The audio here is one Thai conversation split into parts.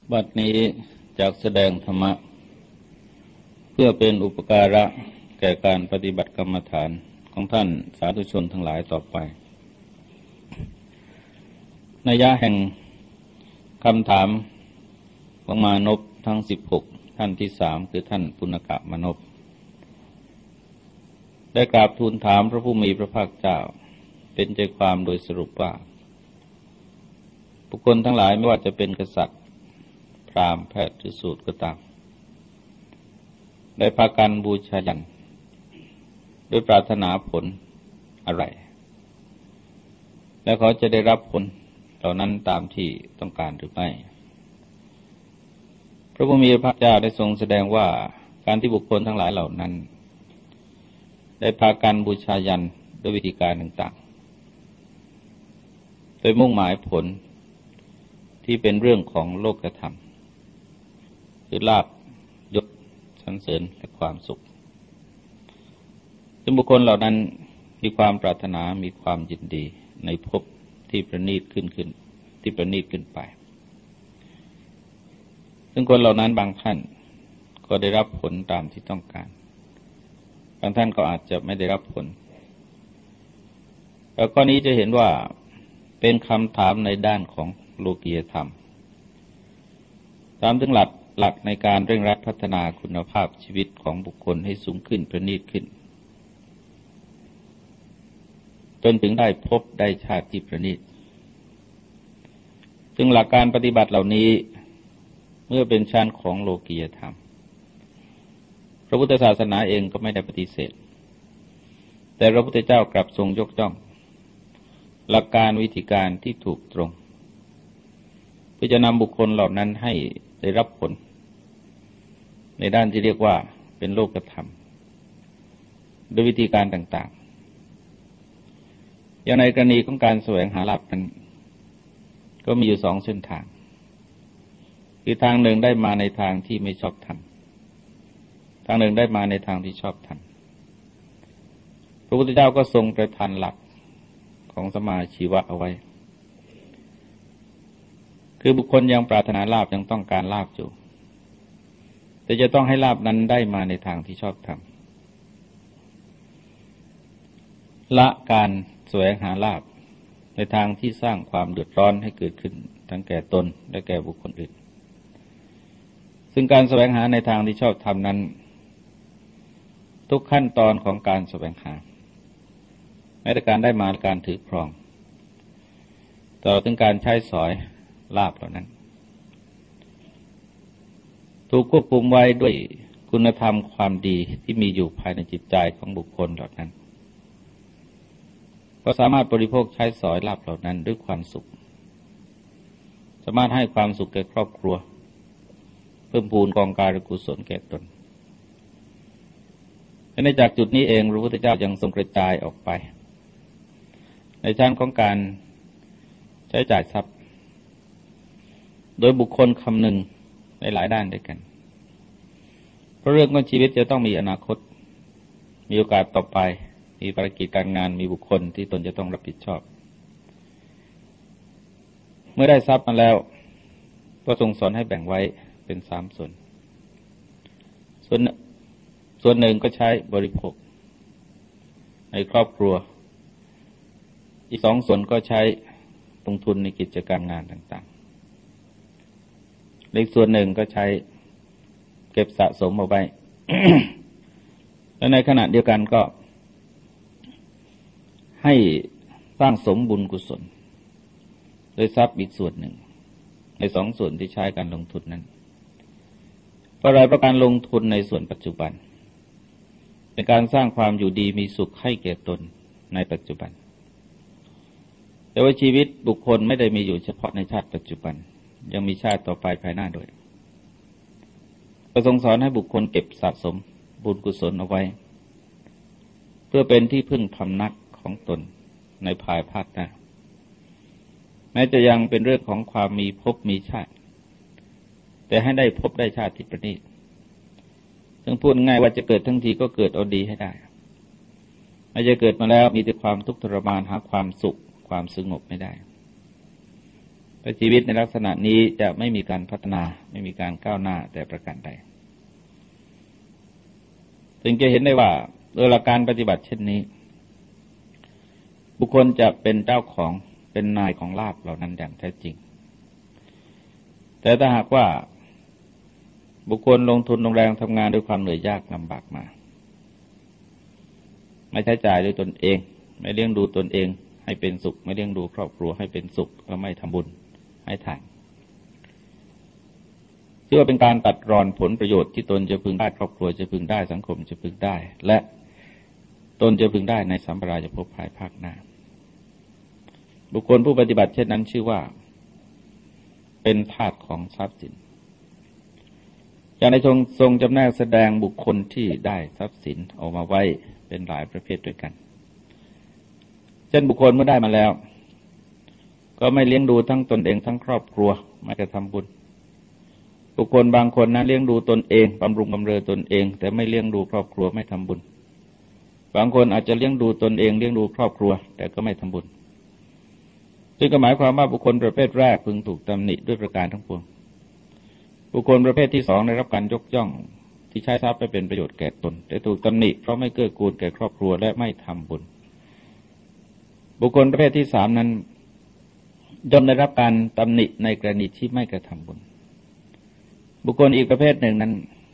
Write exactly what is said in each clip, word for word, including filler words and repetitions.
บัดนี้จากแสดงธรรมะเพื่อเป็นอุปการะแก่การปฏิบัติกรรมฐานของท่านสาธุชนทั้งหลายต่อไปนัยยะแห่งคำถามของมานพทั้งสิบหกท่านที่สามคือท่านปุณกะมานพได้กราบทูลถามพระผู้มีพระภาคเจ้าเป็นใจความโดยสรุปว่าบุคคลทั้งหลายไม่ว่าจะเป็นกษัตริย์พราหมณ์แพทย์หรือสูตรก็ตามได้พากันบูชายันด้วยปรารถนาผลอะไรและเขาจะได้รับผลเหล่านั้นตามที่ต้องการหรือไม่พระผู้มีพระภาคเจ้าได้ทรงแสดงว่าการที่บุคคลทั้งหลายเหล่านั้นได้พากันบูชายันด้วยวิธีการต่างๆโดยมุ่งหมายผลที่เป็นเรื่องของโลกธรรมคือลาภยศสรรเสริญและความสุขซึ่งบุคคลเหล่านั้นมีความปรารถนามีความยินดีในภพที่ประณีตขึ้นขึ้นที่ประณีตขึ้นไปซึ่งคนเหล่านั้นบางท่านก็ได้รับผลตามที่ต้องการบางท่านก็อาจจะไม่ได้รับผลแล้วข้อนี้จะเห็นว่าเป็นคำถามในด้านของโลกียธรรมตามถึงหลักหลักในการเร่งรัดพัฒนาคุณภาพชีวิตของบุคคลให้สูงขึ้นประณีตขึ้นจนถึงได้พบได้ชาติที่ประณีตซึ่งหลักการปฏิบัติเหล่านี้เมื่อเป็นชั้นของโลกียธรรมพระพุทธศาสนาเองก็ไม่ได้ปฏิเสธแต่พระพุทธเจ้ากลับทรงยกย่องหลักการวิธีการที่ถูกตรงเพื่อจะนำบุคคลเหล่านั้นให้ได้รับผลในด้านที่เรียกว่าเป็นโลกธรรมโดยวิธีการต่างๆอย่างในกรณีของการแสวงหาลาภนั้นก็มีอยู่สองเส้นทางคือทางหนึ่งได้มาในทางที่ไม่ชอบธรรมทางหนึ่งได้มาในทางที่ชอบธรรมพระพุทธเจ้าก็ทรงประทานหลักของสมาชีวะเอาไว้คือบุคคลยังปรารถนาลาภยังต้องการลาภอยู่แต่จะต้องให้ลาภนั้นได้มาในทางที่ชอบธรรมละการแสวงหาลาภในทางที่สร้างความเดือดร้อนให้เกิดขึ้นทั้งแก่ตนและแก่บุคคลอื่นซึ่งการแสวงหาในทางที่ชอบธรรมนั้นทุกขั้นตอนของการแสวงหาแม้แต่การได้มาการถือครองต่อถึงการใช้สอยลาภเหล่านั้นถูกควบคุมไว้ด้วยคุณธรรมความดีที่มีอยู่ภายในจิตใจของบุคคลเหล่านั้นก็สามารถบริโภคใช้สอยลาภเหล่านั้นด้วยความสุขสามารถให้ความสุขแก่ครอบครัวเพิ่มพูนกองการกุศลแก่ตนและในจากจุดนี้เองพระพุทธเจ้ายังทรงกระจายออกไปในชั้นของการใช้จ่ายทรัพย์โดยบุคคลคำหนึ่งในหลายด้านด้วยกันเพราะเรื่องของชีวิตจะต้องมีอนาคตมีโอกาสต่อไปมีภารกิจการงานมีบุคคลที่ตนจะต้องรับผิดชอบเมื่อได้ทรัพย์มาแล้วก็ทรงสอนให้แบ่งไว้เป็นสามส่วนส่วนส่วนหนึ่งก็ใช้บริโภคในครอบครัวอีกสองส่วนก็ใช้ลงทุนในกิจการงานต่างๆอีกส่วนหนึ่งก็ใช้เก็บสะสมเอาไว้ และในขณะเดียวกันก็ให้สร้างสมบุญกุศลโดยทรัพย์อีกส่วนหนึ่งในสองส่วนที่ใช้การลงทุนนั้นเพราะอะไรเพราะการลงทุนในส่วนปัจจุบันเป็นการสร้างความอยู่ดีมีสุขให้แก่ตนในปัจจุบันแต่ว่าชีวิตบุคคลไม่ได้มีอยู่เฉพาะในชาติปัจจุบันยังมีชาติต่อไปภายหน้าด้วยประทรงสอนให้บุคคลเก็บสะสมบุญกุศลเอาไว้เพื่อเป็นที่พึ่งพำนักของตนในภายภาคหน้าแม้จะยังเป็นเรื่องของความมีภพมีชาติแต่ให้ได้ภพได้ชาติที่ประณีตซึ่งพูดง่ายว่าจะเกิดทั้งทีก็เกิดเอาดีให้ได้ไม่จะเกิดมาแล้วมีแต่ความทุกข์ทรมานหาความสุขความสงบไม่ได้แต่ชีวิตในลักษณะนี้จะไม่มีการพัฒนาไม่มีการก้าวหน้าแต่ประการใดถึงจะเห็นได้ว่าโดยหลักการปฏิบัติเช่นนี้บุคคลจะเป็นเจ้าของเป็นนายของลาภเหล่านั้นอย่างแท้จริงแต่ถ้าหากว่าบุคคลลงทุนลงแรงทำงานด้วยความเหนื่อยยากลำบากมาไม่ใช้จ่ายด้วยตนเองไม่เลี้ยงดูตนเองให้เป็นสุขไม่เลี้ยงดูครอบครัวให้เป็นสุขก็ไม่ทำบุญให้ทานชื่อว่าเป็นการตัดรอนผลประโยชน์ที่ตนจะพึงได้ครอบครัวจะพึงได้สังคมจะพึงได้และตนจะพึงได้ในสัมปรายภพภายภาคหน้าบุคคลผู้ปฏิบัติเช่นนั้นชื่อว่าเป็นทาสของทรัพย์สินอย่างในทรงทรงจำแนกแสดงบุคคลที่ได้ทรัพย์สินออกมาไว้เป็นหลายประเภทด้วยกันเช่นบุคคลเมื่อได้มาแล้วก็ไม่เลี้ยงดูทั้งตนเองทั้งครอบครัวไม่กระทำบุญบุคคลบางคนนั้นเลี้ยงดูตนเองบำรุงบำเรอตนเองแต่ไม่เลี้ยงดูครอบครัวไม่ทำบุญบางคนอาจจะเลี้ยงดูตนเองเลี้ยงดูครอบครัวแต่ก็ไม่ทำบุญซึ่งก็หมายความว่าบุคคลประเภทแรกพึงถูกตำหนิด้วยประการทั้งปวงบุคคลประเภทที่สองได้รับการยกย่องที่ใช้ทรัพย์ไปเป็นประโยชน์แก่ตนแต่ถูกตำหนิเพราะไม่เกื้อกูลแก่ครอบครัวและไม่ทำบุญบุคคลประเภทที่สามนั้นย่อมได้รับการตำหนิในกรณีที่ไม่กระทำบุญบุคคลอีกประเภทหนึ่งนั้น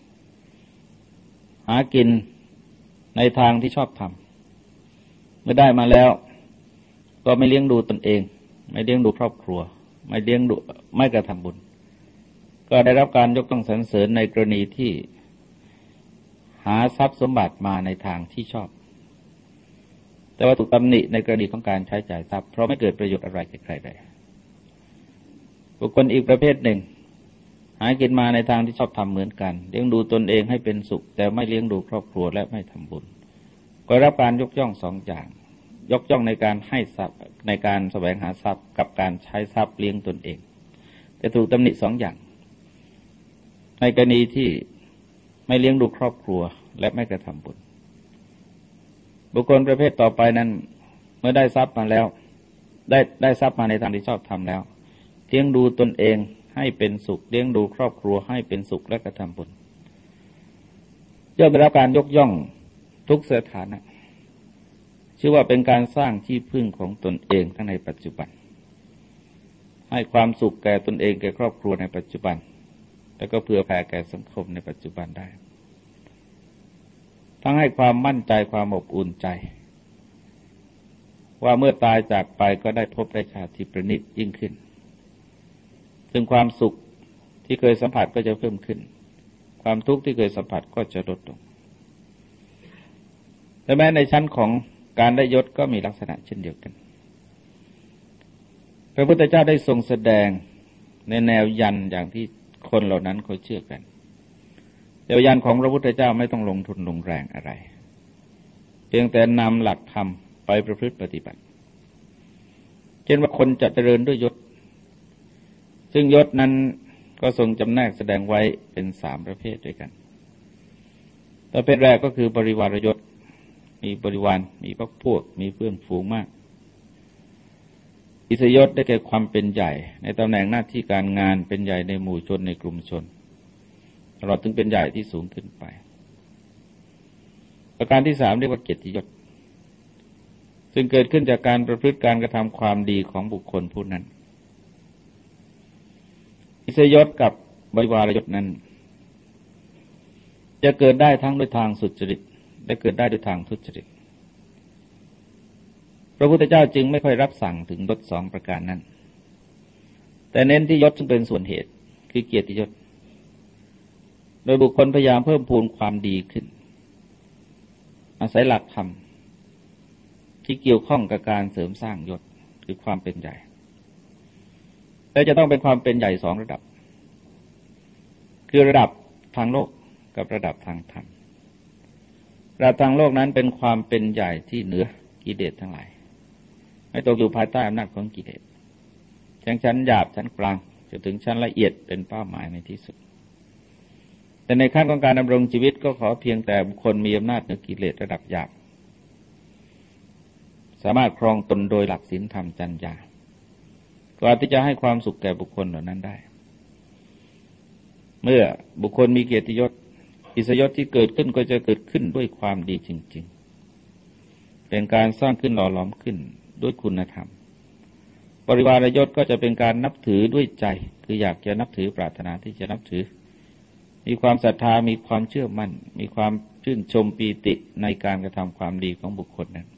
หากินในทางที่ชอบทำเมื่อได้มาแล้วก็ไม่เลี้ยงดูตนเองไม่เลี้ยงดูครอบครัวไม่เลี้ยงดูไม่กระทำบุญก็ได้รับการยกย่องสรรเสริญในกรณีที่หาทรัพย์สมบัติมาในทางที่ชอบแต่ว่าถูกตำหนิในกรณีของการใช้จ่ายทรัพย์เพราะไม่เกิดประโยชน์อะไรแก่ใครใดบุคคลอีกประเภทหนึ่งหากินมาในทางที่ชอบทำเหมือนกันเลี้ยงดูตนเองให้เป็นสุขแต่ไม่เลี้ยงดูครอบครัวและไม่ทำบุญก็รับการยกย่องสองอย่างยกย่องในการให้ทรัพย์ในการแสวงหาทรัพย์กับการใช้ทรัพย์เลี้ยงตนเองแต่ถูกตำหนิสองอย่างในกรณีที่ไม่เลี้ยงดูครอบครัวและไม่กระทำบุญบุคคลประเภทต่อไปนั้นเมื่อได้ทรัพย์มาแล้วได้ได้ทรัพย์มาในทางที่ชอบทำแล้วเลี้ยงดูตนเองให้เป็นสุขเลี้ยงดูครอบครัวให้เป็นสุขและกระทำบุญย่อมได้รับการยกย่องทุกสถานะชื่อว่าเป็นการสร้างที่พึ่งของตนเองทั้งในปัจจุบันให้ความสุขแก่ตนเองแก่ครอบครัวในปัจจุบันแล้วก็เผื่อแผ่แก่สังคมในปัจจุบันได้ทั้งให้ความมั่นใจความอบอุ่นใจว่าเมื่อตายจากไปก็ได้พบได้ชาติที่ประณีตยิ่งขึ้นซึ่งความสุขที่เคยสัมผัสก็จะเพิ่มขึ้นความทุกข์ที่เคยสัมผัสก็จะลดลงแต่แม้ในชั้นของการได้ยศก็มีลักษณะเช่นเดียวกันพระพุทธเจ้าได้ทรงแสดงในแนวยันอย่างที่คนเหล่านั้นเขาเชื่อกันแนวยันของพระพุทธเจ้าไม่ต้องลงทุนลงแรงอะไรเพียงแต่นำหลักธรรมไปประพฤติปฏิบัติเช่นว่าคนจะเจริญด้วยยศซึ่งยศนั้นก็ทรงจำแนกแสดงไว้เป็นสามประเภทด้วยกันประเภทแรกก็คือบริวารยศมีบริวารมีพรรคพวกมีเพื่อนฝูงมากอิสยศได้แก่ความเป็นใหญ่ในตำแหน่งหน้าที่การงานเป็นใหญ่ในหมู่ชนในกลุ่มชนตลอดถึงเป็นใหญ่ที่สูงขึ้นไปประการที่สามเรียกว่าเกียรติยศซึ่งเกิดขึ้นจากการประพฤติการกระทำความดีของบุคคลผู้นั้นอิสยศกับบริวารยศนั้นจะเกิดได้ทั้งด้วยทางสุจริตและเกิดได้ด้วยทางทุจริตพระพุทธเจ้าจึงไม่ค่อยรับสั่งถึงยศสองประการนั้นแต่เน้นที่ยศซึ่งเป็นส่วนเหตุคือเกียรติยศโดยบุคคลพยายามเพิ่มพูนความดีขึ้นอาศัยหลักธรรมที่เกี่ยวข้องกับการเสริมสร้างยศคือความเป็นใหญ่และจะต้องเป็นความเป็นใหญ่สองระดับคือระดับทางโลกกับระดับทางธรรมระดับทางโลกนั้นเป็นความเป็นใหญ่ที่เหนือกิเลสทั้งหลายไม่ตกอยู่ภายใต้อำนาจของกิเลสทั้งชั้นหยาบชั้นกลางจนถึงชั้นละเอียดเป็นเป้าหมายในที่สุดแต่ในขั้นของการดำรงชีวิตก็ขอเพียงแต่บุคคลมีอำนาจเหนือกิเลสระดับหยาบสามารถครองตนโดยหลักศีลธรรมจรรยากว่าที่จะให้ความสุขแก่บุคคลเหล่านั้นได้เมื่อบุคคลมีเกียรติยศอิสยศที่เกิดขึ้นก็จะเกิดขึ้นด้วยความดีจริงๆเป็นการสร้างขึ้นหล่อหลอมขึ้นด้วยคุณธรรมปริวารยศก็จะเป็นการนับถือด้วยใจคืออยากจะนับถือปรารถนาที่จะนับถือมีความศรัทธามีความเชื่อมั่นมีความชื่นชมปีติในการกระทำความดีของบุคคลนั้น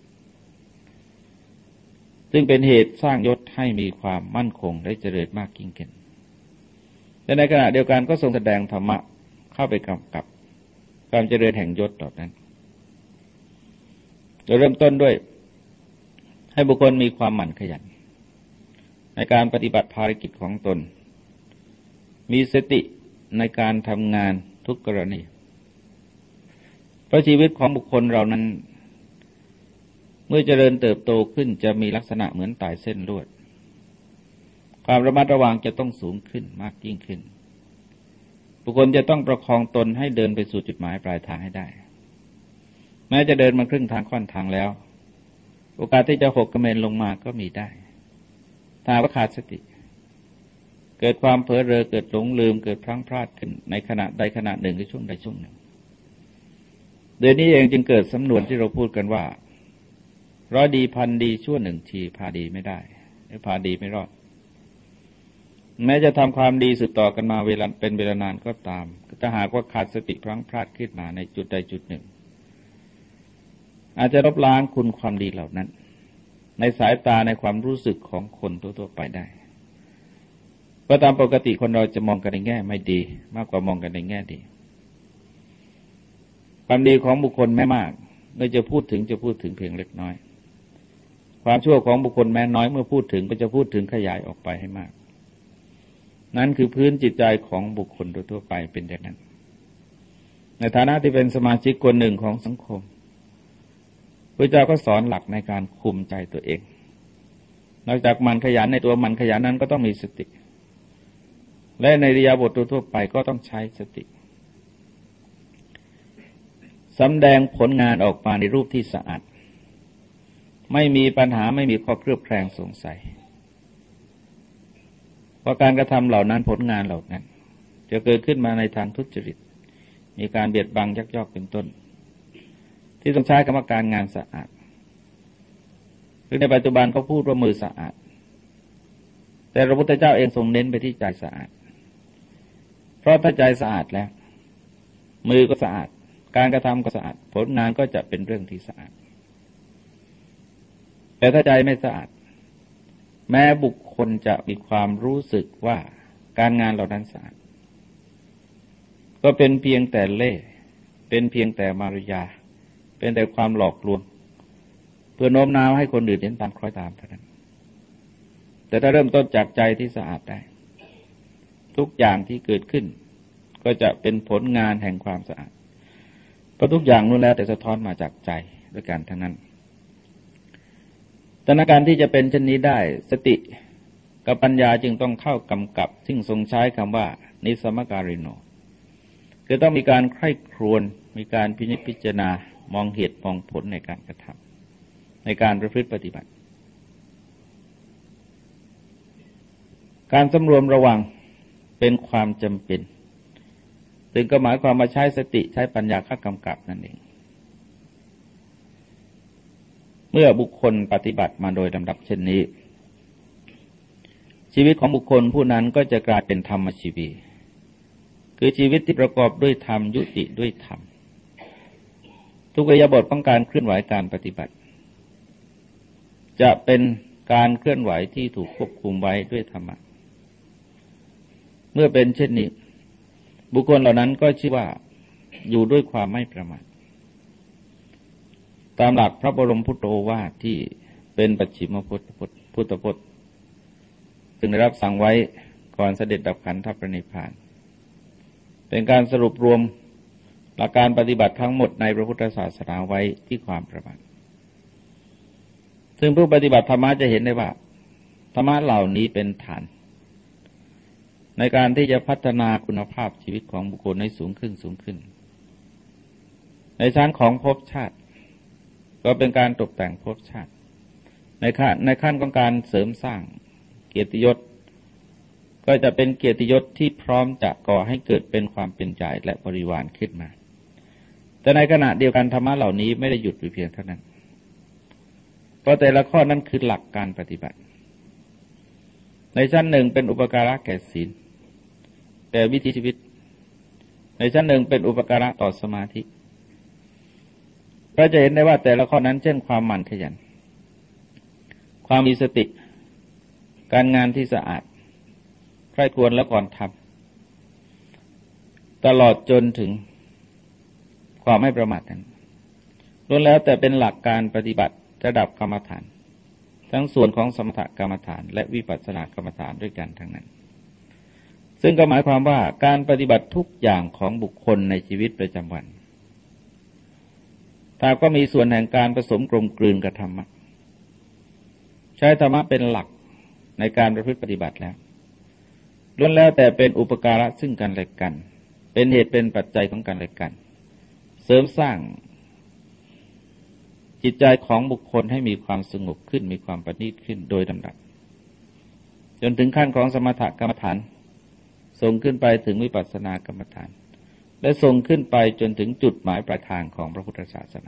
ซึ่งเป็นเหตุสร้างยศให้มีความมั่นคงและเจริญมากยิ่งขึ้นและในขณะเดียวกันก็ทรงแสดงธรรมะเข้าไปกำกับความเจริญแห่งยศต่อนั้นโดยเริ่มต้นด้วยให้บุคคลมีความหมั่นขยันในการปฏิบัติภารกิจของตนมีสติในการทำงานทุกกรณีเพราะชีวิตของบุคคลเรานั้นเมื่อเจริญเติบโตขึ้นจะมีลักษณะเหมือนต่ายเส้นลวดความระมัดระวังจะต้องสูงขึ้นมากยิ่งขึ้นบุคคลจะต้องประคองตนให้เดินไปสู่จุดหมายปลายทางให้ได้แม้จะเดินมาครึ่งทางค่อนทางแล้วโอกาสที่จะหกกระเมนลงมาก็มีได้ถ้าว่าขาดสติเกิดความเผลอเรอเกิดหลงลืมเกิดพลั้งพลาดขึ้นในขณะใดขณะหนึ่งหรือช่วงใดช่วงหนึ่งโดยนี้เองจึงเกิดสำนวนที่เราพูดกันว่าร้อยดีพันดีชั่วหนึ่งทีพาดีไม่ได้หรือพาดีไม่รอดแม้จะทำความดีสืบต่อกันมาเวลาเป็นเวลานานก็ตามถ้าหากว่าขาดสติพลั้งพลาดขึ้นมาในจุดใดจุดหนึ่งอาจจะลบล้างคุณความดีเหล่านั้นในสายตาในความรู้สึกของคนทั่วๆไปได้เพราะตามปกติคนเราจะมองกันในแง่ไม่ดีมากกว่ามองกันในแง่ดีความดีของบุคคลแม้มากเมื่อจะพูดถึงจะพูดถึงเพียงเล็กน้อยความชั่วของบุคคลแม้น้อยเมื่อพูดถึงก็จะพูดถึงขยายออกไปให้มากนั่นคือพื้นจิตใจของบุคคลทั่วไปเป็นอย่างนั้นในฐานะที่เป็นสมาชิกคนหนึ่งของสังคมพระเจ้าก็สอนหลักในการคุมใจตัวเองนอกจากมันขยันในตัวมันขยันนั้นก็ต้องมีสติและในอิริยาบถทั่วไปก็ต้องใช้สติสำแดงผลงานออกมาในรูปที่สะอาดไม่มีปัญหาไม่มีข้อเคลือบแคลงสงสัยเพราะการกระทำเหล่านั้นผลงานเหล่านั้นจะเกิดขึ้นมาในทางทุจริตมีการเบียดบังยักยอกเป็นต้นที่ต้องใช้คำว่าการงานสะอาดซึ่งในปัจจุบันเขาพูดว่ามือสะอาดแต่พระพุทธเจ้าเองทรงเน้นไปที่ใจสะอาดเพราะถ้าใจสะอาดแล้วมือก็สะอาดการกระทำก็สะอาดผลงานก็จะเป็นเรื่องที่สะอาดแต่ถ้าใจไม่สะอาดแม้บุคคลจะมีความรู้สึกว่าการงานเหล่านั้นสะอาดก็เป็นเพียงแต่เล่ห์เป็นเพียงแต่มารยาเป็นแต่ความหลอกลวงเพื่อโน้มน้าวให้คนอื่นเห็นตามคล้อยตามเท่านั้นแต่ถ้าเริ่มต้นจากใจที่สะอาดได้ทุกอย่างที่เกิดขึ้นก็จะเป็นผลงานแห่งความสะอาดเพราะทุกอย่างนู้นแล้วแต่สะท้อนมาจากใจด้วยกันทั้งนั้นสถานการณ์ที่จะเป็นเช่นนี้ได้สติกับปัญญาจึงต้องเข้ากำกับซึ่งทรงใช้คำว่านิสมการิโนคือต้องมีการใคร่ครวญมีการพินิจพิจารณามองเหตุมองผลในการกระทำในการประพฤติปฏิบัติการสำรวมระวังเป็นความจำเป็นซึ่งก็หมายความมาใช้สติใช้ปัญญาเข้ากำกับนั่นเองเมื่อบุคคลปฏิบัติมาโดยลำดับเช่นนี้ชีวิตของบุคคลผู้นั้นก็จะกลายเป็นธรรมชีวีคือชีวิตที่ประกอบด้วยธรรมยุติด้วยธรรมทุกอิริยาบถของการเคลื่อนไหวการปฏิบัติจะเป็นการเคลื่อนไหวที่ถูกควบคุมไว้ด้วยธรรมะเมื่อเป็นเช่นนี้บุคคลเหล่านั้นก็ชื่อว่าอยู่ด้วยความไม่ประมาทตามหลักพระบรมพุทโธวาทที่เป็นปัจฉิมพุทธพุทธพจน์ซึ่งได้รับสั่งไว้ก่อนเสด็จดับขันธปรินิพพานเป็นการสรุปรวมหลักการปฏิบัติทั้งหมดในพระพุทธศาสนาไว้ที่ความประมาทซึ่งผู้ปฏิบัติธรรมะจะเห็นได้ว่าธรรมะเหล่านี้เป็นฐานในการที่จะพัฒนาคุณภาพชีวิตของบุคคลให้สูงขึ้นสูงขึ้นในชั้นของภพชาติก็เป็นการตกแต่งภพชาติในขั้นในขั้นของการเสริมสร้างเกียรติยศก็จะเป็นเกียรติยศที่พร้อมจะก่อให้เกิดเป็นความเป็นใจและบริวารขึ้นมาแต่ในขณะเดียวกันธรรมะเหล่านี้ไม่ได้หยุดอยู่เพียงเท่านั้นเพราะแต่ละข้อนั้นคือหลักการปฏิบัติในชั้นหนึ่งเป็นอุปการะแก่ศีลแก่วิถีชีวิตในชั้นหนึ่งเป็นอุปการะต่อสมาธิเราจะเห็นได้ว่าแต่ละข้อนั้นเช่นความหมั่นขยันความมีสติการงานที่สะอาดใคร่ครวญและก่อนทำตลอดจนถึงความไม่ประมาทนั้นล้วนแล้วแต่เป็นหลักการปฏิบัติระดับกรรมฐานทั้งส่วนของสมถกรรมฐานและวิปัสสนากรรมฐานด้วยกันทั้งนั้นซึ่งก็หมายความว่าการปฏิบัติทุกอย่างของบุคคลในชีวิตประจำวันถ้าก็มีส่วนแห่งการผสมกลมกลืนกับธรรมะใช้ธรรมะเป็นหลักในการประพฤติปฏิบัติแล้วล้วนแล้วแต่เป็นอุปการะซึ่งกันและกันเป็นเหตุเป็นปัจจัยของกันและกันเสริมสร้างจิตใจของบุคคลให้มีความสงบขึ้นมีความประณีตขึ้นโดยลำดับจนถึงขั้นของสมถกรรมฐานส่งขึ้นไปถึงวิปัสสนากรรมฐานและส่งขึ้นไปจนถึงจุดหมายปลายทางของพระพุทธศาสนา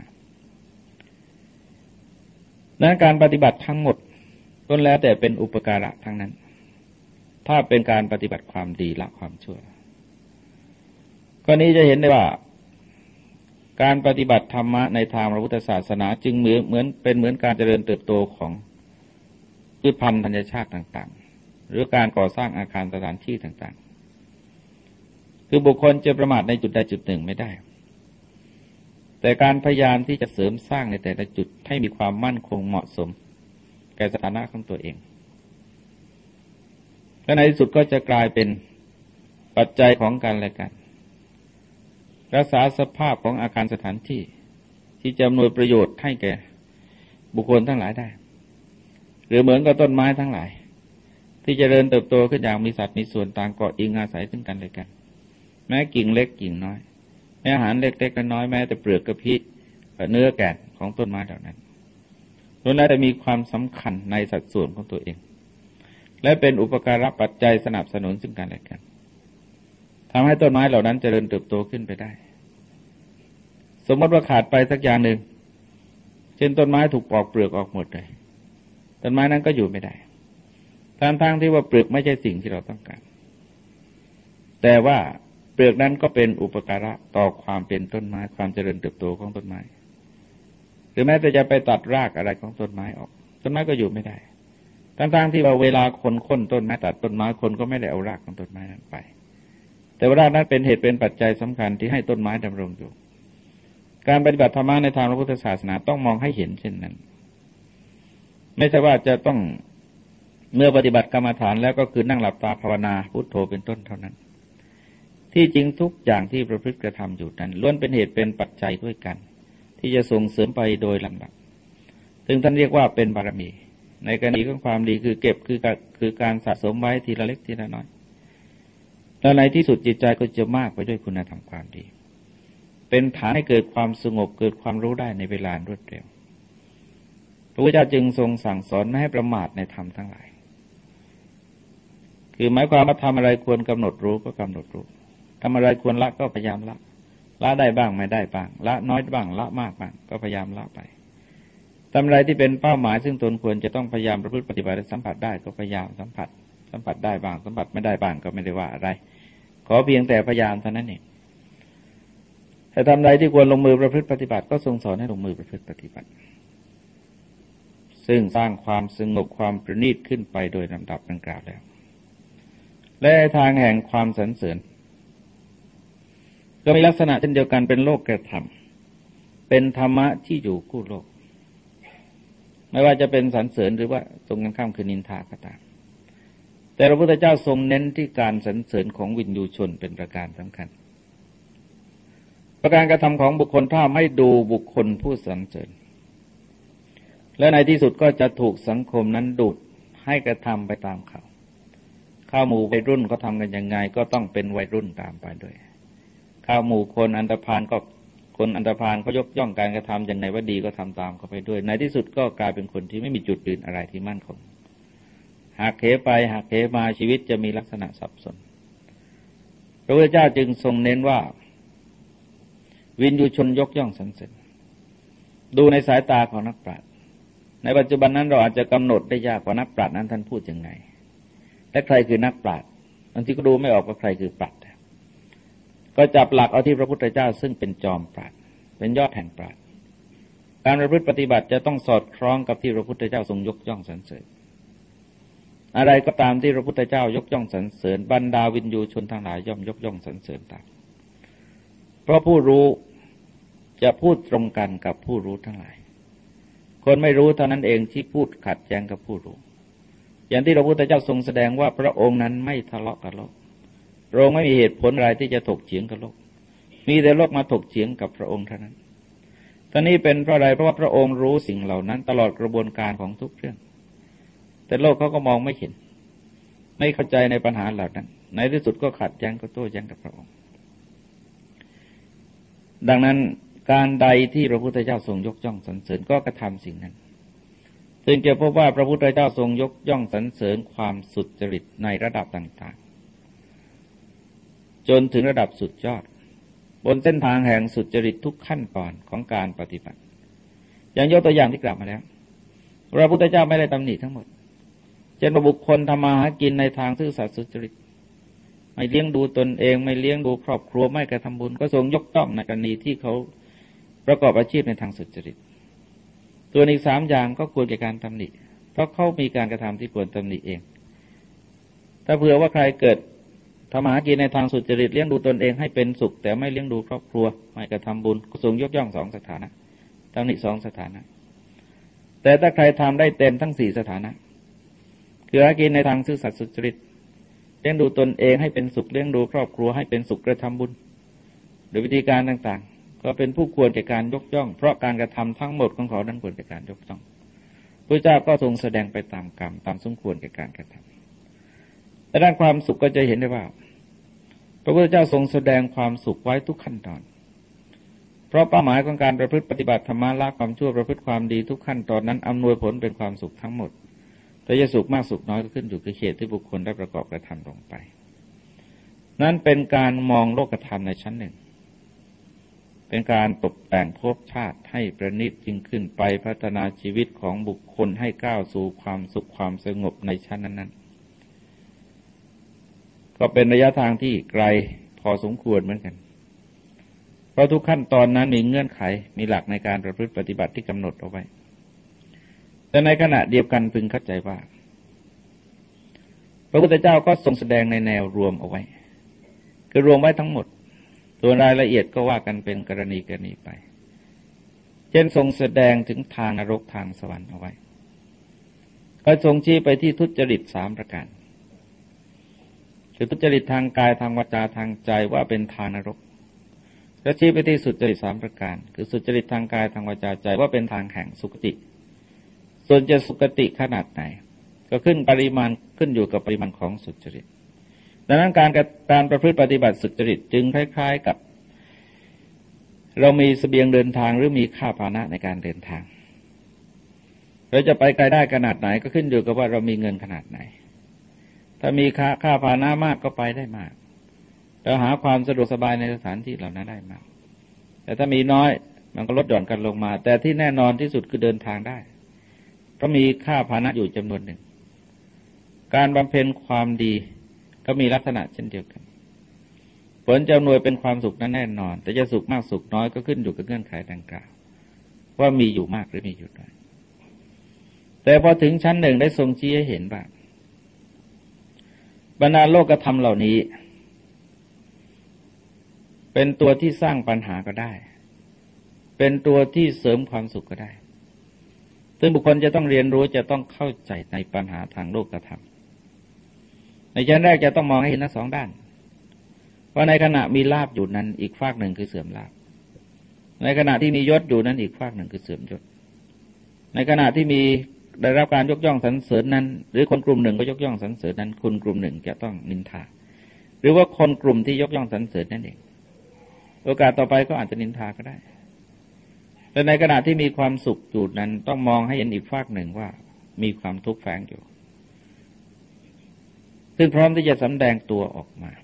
ดังนั้นการปฏิบัติทั้งหมดล้วนแล้วแต่เป็นอุปการะทั้งนั้นถ้าเป็นการปฏิบัติความดีละความชั่วข้อนี้จะเห็นได้ว่าการปฏิบัติธรรมะในทางพระพุทธศาสนาจึงเหมือนเหมือนเป็นเหมือนการเจริญเติบโตของพืชพันธุ์ธัญชาติต่างๆหรือการก่อสร้างอาคารสถานที่ต่างๆคือบุคคลจะประมาทในจุดใดจุดหนึ่งไม่ได้แต่การพยายามที่จะเสริมสร้างในแต่ละจุดให้มีความมั่นคงเหมาะสมแก่สถานะของตัวเองและในที่สุดก็จะกลายเป็นปัจจัยของกันและกันรักษาสภาพของอาคารสถานที่ที่จะอำนวยประโยชน์ให้แก่บุคคลทั้งหลายได้หรือเหมือนกับต้นไม้ทั้งหลายที่จเจริญเติบโตขึ้นอย่างมีสัดมีส่วนต่างเกาะอิงอาศัยซึ่งกันและกันแม้กิ่งเล็กกิ่งน้อยแม้อาหารเล็กๆน้อยแม้แต่เปลือกกระพี้เนื้อแก่นของต้นไม้เหล่านั้นล้วนแล้วแต่มีความสำคัญในสัดส่วนของตัวเองและเป็นอุปการะปัจจัยสนับสนุนซึ่งกันและกันทำให้ต้นไม้เหล่านั้นเจริญเติบโตขึ้นไปได้สมมติว่าขาดไปสักอย่างหนึ่งเช่นต้นไม้ถูกปอกเปลือกออกหมดเลยต้นไม้นั้นก็อยู่ไม่ได้ทั้งๆที่ว่าเปลือกไม่ใช่สิ่งที่เราต้องการแต่ว่าเปลือกนั้นก็เป็นอุปการะต่อความเป็นต้นไม้ความเจริญเติบโตของต้นไม้หรือแม้แต่จะไปตัดรากอะไรของต้นไม้ออกต้นไม้ก็อยู่ไม่ได้ทั้งๆที่ว่าเวลาคนค้นต้นไม้ตัดต้นไม้คนก็ไม่ได้เอารากของต้นไม้นั้นไปแต่ว่ารากนั้นเป็นเหตุเป็นปัจจัยสำคัญที่ให้ต้นไม้ดำรงอยู่การปฏิบัติธรรมะในทางพระพุทธศาสนาต้องมองให้เห็นเช่นนั้นไม่ใช่ว่าจะต้องเมื่อปฏิบัติกรรมฐานแล้วก็คือนั่งหลับตาภาวนาพุทโธเป็นต้นเท่านั้นที่จริงทุกอย่างที่ประพฤติกระทำอยู่นั้นล้วนเป็นเหตุเป็นปัจจัยด้วยกันที่จะส่งเสริมไปโดยลำดับซึ่งท่านเรียกว่าเป็นบารมีในกรณีของความดีคือเก็บคือคือการสะสมไว้ทีละเล็กทีละน้อยแล้วในที่สุดจิตใจก็จะมากไปด้วยคุณธรรมความดีเป็นฐานให้เกิดความสงบเกิดความรู้ได้ในเวลารวดเร็วพระพุทธเจ้าจึงทรงสั่งสอนไม่ให้ประมาทในธรรมทั้งหลายคือหมายความว่าทำอะไรควรกำหนดรู้ก็กำหนดรู้ทำอะไรควรละก็พยายามละละได้บ้างไม่ได้บ้างละน้อยบ้างละมากบ้างก็พยายามละไปทำอะไรที่เป็นเป้าหมายซึ่งตนควรจะต้องพยายามประพฤติปฏิบัติสัมผัสได้ก็พยายามสัมผัสสัมผัสได้บ้างสัมผัสไม่ได้บ้างก็ไม่ได้ว่าอะไรขอเพียงแต่พยายามเท่านั้นเองแต่ทำอะไรที่ควรลงมือประพฤติปฏิบัติก็ทรงสอนให้ลงมือประพฤติปฏิบัติซึ่งสร้างความสงบความประณีตขึ้นไปโดยลำดับดังกล่าวแล้วและทางแห่งความสรรเสริญก็มีลักษณะเช่นเดียวกันเป็นโลกกระทำเป็นธรรมะที่อยู่คู่โลกไม่ว่าจะเป็นสรรเสริญหรือว่าตรงกันข้ามคือนินทาก็ตามแต่พระพุทธเจ้าทรงเน้นที่การสรรเสริญของวินยูชนเป็นประการสำคัญประการกระทำของบุคคลถ้าไม่ดูบุคคลผู้สรรเสริญและในที่สุดก็จะถูกสังคมนั้นดูดให้กระทำไปตามเขาข้าวหมู่วัยรุ่นก็ทำกันยังไงก็ต้องเป็นวัยรุ่นตามไปด้วยข้าวหมู่คนอันธพาลก็คนอันธพาลก็ยกย่องการกระทำอย่างไรว่าดีก็ทำตามเขาไปด้วยในที่สุดก็กลายเป็นคนที่ไม่มีจุดยืนอะไรที่มั่นคงหักเหไปหักเหมาชีวิตจะมีลักษณะสับสนพระพุทธเจ้าจึงทรงเน้นว่าวินยูชนยกย่องสรรเสริญดูในสายตาของนักปราชญ์ในปัจจุบันนั้นเราอาจจะกำหนดได้ยากว่านักปราชญ์นั้นท่านพูดยังไงและใครคือนักปราชญ์บางทีก็ดูไม่ออกว่าใครคือปราชญ์ก็จับหลักเอาที่พระพุทธเจ้าซึ่งเป็นจอมปราชญ์เป็นยอดแห่งปราชญ์การประพฤติปฏิบัติจะต้องสอดคล้องกับที่พระพุทธเจ้าทรงยกย่องสรรเสริญอะไรก็ตามที่พระพุทธเจ้ายกย่องสรรเสริญบรรดาวินยูชนทั้งหลายย่อมยกย่องสรรเสริญตามเพราะผู้รู้จะพูดตรงกันกับผู้รู้ทั้งหลายคนไม่รู้เท่านั้นเองที่พูดขัดแย้งกับผู้รู้อย่างที่พระพุทธเจ้าทรงแสดงว่าพระองค์นั้นไม่ทะเลาะกับโลกพระองค์ไม่มีเหตุผลอะไรที่จะถกเถียงกับโลกมีแต่โลกมาถกเถียงกับพระองค์เท่านั้นท่านี้เป็นเพราะอะไรเพราะว่าพระองค์รู้สิ่งเหล่านั้นตลอดกระบวนการของทุกเรื่องแต่โลกเขาก็มองไม่เห็นไม่เข้าใจในปัญหาเหล่านั้นในที่สุดก็ขัดแย้งก็โต้แย้งกับพระองค์ดังนั้นการใดที่พระพุทธเจ้าทรงยกย่องสรรเสริญก็กระทำสิ่งนั้นซึ่งจะพบว่าพระพุทธเจ้าทรงยกย่องสรรเสริญความสุจริตในระดับต่างๆจนถึงระดับสุดยอดบนเส้นทางแห่งสุจริตทุกขั้นตอนของการปฏิบัติอย่างยกตัวอย่างที่กล่าวมาแล้วพระพุทธเจ้าไม่ได้ตำหนิทั้งหมดเช่นบุคคลทำมาหากินในทางซื่อสัตย์สุจริตไม่เลี้ยงดูตนเองไม่เลี้ยงดูครอบครัวไม่กระทำบุญก็ทรงยกย่องในกรณีที่เขาประกอบอาชีพในทางสุจริตตัวอีกสามอย่างก็ควรแก่การตำหนิเพราะเขามีการกระทำที่ควรตำหนิเองถ้าเผื่อว่าใครเกิดทำมาหากินในทางสุจริตเลี้ยงดูตนเองให้เป็นสุขแต่ไม่เลี้ยงดูครอบครัวไม่กระทำบุญก็ทรงยกย่องสองสถานะตำหนิสองสถานะแต่ถ้าใครทำได้เต็มทั้งสี่สถานะคือหากินในทางซื่อสัตย์สุจริตเลี้ยงดูตนเองให้เป็นสุขเลี้ยงดูครอบครัวให้เป็นสุขกระทำบุญโดยวิธีการต่างๆก็เป็นผู้ควรแก่การยกย่องเพราะการกระทำทั้งหมดของเขานั้นควรแก่การยกย่องพระเจ้าก็ทรงแสดงไปตามกรรมตามสมควรแก่การกระทำแต่ด้านความสุขก็จะเห็นได้ว่าพระพุทธเจ้าทรงแสดงความสุขไว้ทุกขั้นตอนเพราะเป้าหมายของการประพฤติปฏิบัติธรรมะละความชั่วประพฤติความดีทุกขั้นตอนนั้นอำนวยผลเป็นความสุขทั้งหมดแต่จะสุขมากสุขน้อยก็ขึ้นอยู่กับเหตุที่บุคคลได้ประกอบกระทำลงไปนั้นเป็นการมองโลกธรรมในชั้นหนึ่งเป็นการตกแต่งภพชาติให้ประณีตยิ่งขึ้นไปพัฒนาชีวิตของบุคคลให้ก้าวสู่ความสุขความสงบในชั้นนั้นๆก็เป็นระยะทางที่ไกลพอสมควรเหมือนกันเพราะทุกขั้นตอนนั้นมีเงื่อนไขมีหลักในการประพฤติปฏิบัติที่กำหนดเอาไว้แต่ในขณะเดียวกันพึงเข้าใจว่าพระพุทธเจ้าก็ทรงแสดงในแนวรวมเอาไว้คือรวมไว้ทั้งหมดส่วนรายละเอียดก็ว่ากันเป็นกรณีกรณีไปเช่นทรงแสดงถึงทางนรกทางสวรรค์เอาไว้ก็ทรงชี้ไปที่ทุจริตสามประการคือทุจริตทางกายทางวาจาทางใจว่าเป็นทางนรกแล้วชี้ไปที่สุจริตสามประการคือสุจริตทางกายทางวาจาใจว่าเป็นทางแห่งสุคติส่วนจะสุคติขนาดไหนก็ขึ้นปริมาณขึ้นอยู่กับปริมาณของสุจริตดังนั้นการการประพฤติปฏิบัติสุจริตจึงคล้ายๆกับเรามีเสบียงเดินทางหรือมีค่าพาหนะในการเดินทางเราจะไปไกลได้ขนาดไหนก็ขึ้นอยู่กับว่าเรามีเงินขนาดไหนถ้ามีค่าค่าพาหนะมากก็ไปได้มากเราหาความสะดวกสบายในสถานที่เหล่านั้นได้มากแต่ถ้ามีน้อยมันก็ลดหย่อนกันลงมาแต่ที่แน่นอนที่สุดคือเดินทางได้เพราะมีค่าพาหนะอยู่จำนวนหนึ่งการบำเพ็ญความดีก็มีลักษณะเช่นเดียวกันผลจะอำนวยเป็นความสุขนั้นแน่นอนแต่จะสุขมากสุขน้อยก็ขึ้นอยู่กับเงื่อนไขดังกล่าวว่ามีอยู่มากหรือมีอยู่น้อยแต่พอถึงชั้นหนึ่งได้ทรงชี้ให้เห็นว่าบรรดาโลกธรรมเหล่านี้เป็นตัวที่สร้างปัญหาก็ได้เป็นตัวที่เสริมความสุขก็ได้ซึ่งบุคคลจะต้องเรียนรู้จะต้องเข้าใจในปัญหาทางโลกธรรมในชั้นแรกจะต้องมองให้เห็นทั้งสองด้านว่าในขณะมีลาภอยู่นั้นอีกฝากหนึ่งคือเสื่อมลาภในขณะที่มียศอยู่นั้นอีกฝากหนึ่งคือเสื่อมยศในขณะที่มีได้รับการยกย่องสรรเสริญนั้นหรือคนกลุ่มหนึ่งก็ยกย่องสรรเสริญนั้นคนกลุ่มหนึ่งจะต้องนินทาหรือว่าคนกลุ่มที่ยกย่องสรรเสริญนั่นเองโอกาสต่อไปก็อาจจะนินทาก็ได้แต่ในขณะที่มีความสุขอยู่นั้นต้องมองให้เห็นอีกฝากหนึ่งว่ามีความทุกข์แฝงอยู่ซึ่งพร้อมที่จะสำแดงตัวออกมา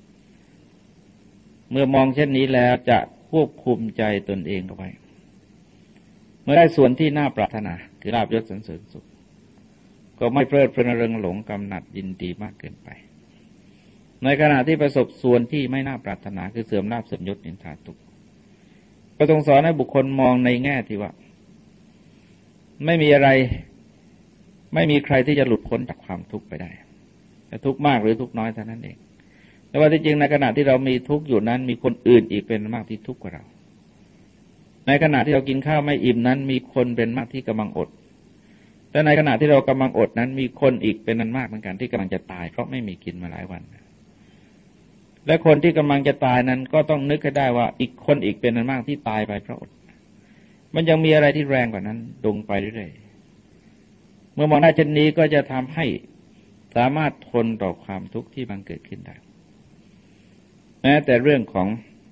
เมื่อมองเช่นนี้แล้วจะควบคุมใจตนเองเอาไว้เมื่อได้ส่วนที่น่าปรารถนาคือลาภยศสรรเสริญสุขก็ไม่เพลิดเพลินเริงหลงกำหนัดยินดีมากเกินไปในขณะที่ประสบส่วนที่ไม่น่าปรารถนาคือเสื่อมลาภเสื่อมยศนินทาทุกข์ก็ทรงสอนให้บุคคลมองในแง่ที่ว่าไม่มีอะไรไม่มีใครที่จะหลุดพ้นจากความทุกข์ไปได้แต่ทุกข์มากหรือทุกข์น้อยเท่านั้นเองแต่ว่าที่จริงในขณะที่เรามีทุกข์อยู่นั้นมีคนอื่นอีกเป็นมากที่ทุกข์กว่าเราในขณะที่เรากินข้าวไม่อิ่มนั้นมีคนเป็นมากที่กำลังอดแต่ในขณะที่เรากำลังอดนั้นมีคนอีกเป็นนันมากเหมือนกันที่กำลังจะตายเพราะไม่มีกินมาหลายวันและคนที่กำลังจะตายนั้นก็ต้องนึกให้ได้ว่าอีกคนอีกเป็นนันมากที่ตายไปเพราะอดมันยังมีอะไรที่แรงกว่านั้นดงไปเรื่อยๆเมื่อมองได้เช่นนี้ก็จะทำให้สามารถทนต่อความทุกข์ที่มันเกิดขึ้นได้แม้แต่เรื่องของ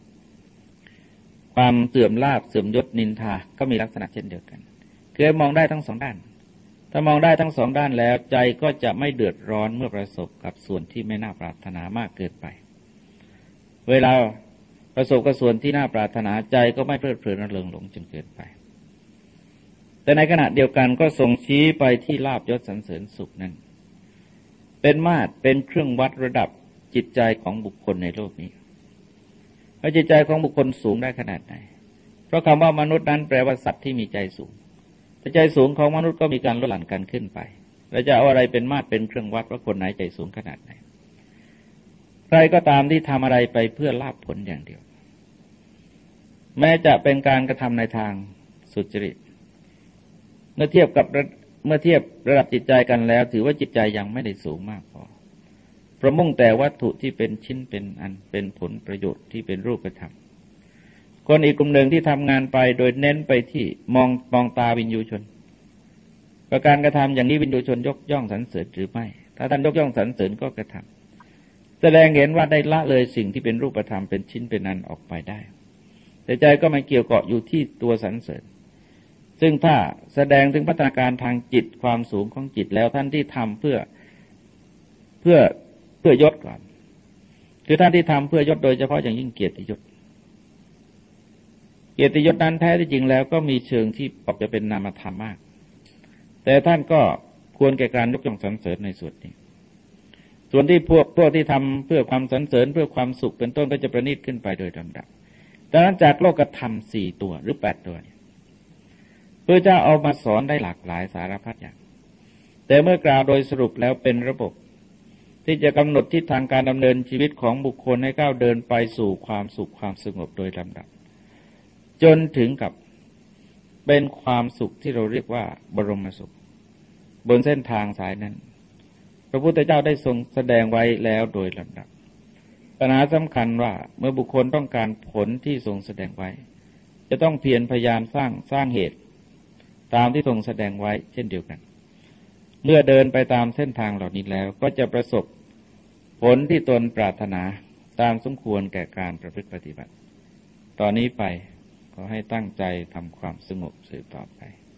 ความเสื่อมลาภเสื่อมยศนินทาก็มีลักษณะเช่นเดียวกันคือมองได้ทั้งสองด้านถ้ามองได้ทั้งสองด้านแล้วใจก็จะไม่เดือดร้อนเมื่อประสบกับส่วนที่ไม่น่าปรารถนามากเกินไปเวลาประสบกับส่วนที่น่าปรารถนาใจก็ไม่เพลิดเพลินระเริงหลงจนเกินไปแต่ในขณะเดียวกันก็ส่งชี้ไปที่ลาภยศสรรเสริญสุขนั้นเป็นมาตรเป็นเครื่องวัดระดับจิตใจของบุคคลในโลกนี้ว่าจิตใจของบุคคลสูงได้ขนาดไหนเพราะคำว่ามนุษย์นั้นแปลว่าสัตว์ที่มีใจสูงแต่ใจสูงของมนุษย์ก็มีการลดหลั่นกันขึ้นไปเราจะเอาอะไรเป็นมาตรเป็นเครื่องวัดว่าคนไหนใจสูงขนาดไหนใครก็ตามที่ทำอะไรไปเพื่อลาภผลอย่างเดียวแม้จะเป็นการกระทำในทางสุจริตเมื่อเทียบกับเมื่อเทียบระดับจิตใจกันแล้วถือว่าจิตใจยังไม่ได้สูงมากพอเพราะมุ่งแต่วัตถุที่เป็นชิ้นเป็นอันเป็นผลประโยชน์ที่เป็นรูปธรรมคนอีกกลุ่มหนึ่งที่ทำงานไปโดยเน้นไปที่มองมองตาวินยูชนประการกระทำอย่างนี้วินยูชนยกย่องสรรเสริญหรือไม่ถ้าท่านยกย่องสรรเสริญก็กระทำแสดงเห็นว่าได้ละเลยสิ่งที่เป็นรูปธรรมเป็นชิ้นเป็นอันออกไปได้แต่ใจก็ไม่เกี่ยวเกาะอยู่ที่ตัวสรรเสริญซึ่งถ้าแสดงถึงพัฒนาการทางจิตความสูงของจิตแล้วท่านที่ทำเพื่อเพื่อเพื่อยศก่อนคือท่านที่ทำเพื่อยศโดยเฉพาะอย่างยิ่งเกียรติยศเกียรติยศนั้นแท้ที่จริงแล้วก็มีเชิงที่ออกจะเป็นนามธรรมมากแต่ท่านก็ควรแก่การยกย่องสรรเสริญในส่วนนี้ส่วนที่พวกพวกที่ทำเพื่อความสรรเสริญเพื่อความสุขเป็นต้นก็จะประณีตขึ้นไปโดยลำดับดังนั้นจากโลกธรรมสี่ตัวหรือแปดตัวพระเจ้าเอามาสอนได้หลากหลายสารพัดอย่างแต่เมื่อกล่าวโดยสรุปแล้วเป็นระบบที่จะกำหนดทิศทางการดำเนินชีวิตของบุคคลให้ก้าวเดินไปสู่ความสุขความสงบโดยลำดับจนถึงกับเป็นความสุขที่เราเรียกว่าบรมสุขบนเส้นทางสายนั้นพระพุทธเจ้าได้ทรงแสดงไว้แล้วโดยลำดับปัญหาสำคัญว่าเมื่อบุคคลต้องการผลที่ทรงแสดงไว้จะต้องเพียรพยายามสร้างสร้างเหตุตามที่ทรงแสดงไว้เช่นเดียวกันเมื่อเดินไปตามเส้นทางเหล่านี้แล้วก็จะประสบผลที่ตนปรารถนาตามสมควรแก่การประพฤติปฏิบัติตอนนี้ไปขอให้ตั้งใจทำความสงบสืบต่อไป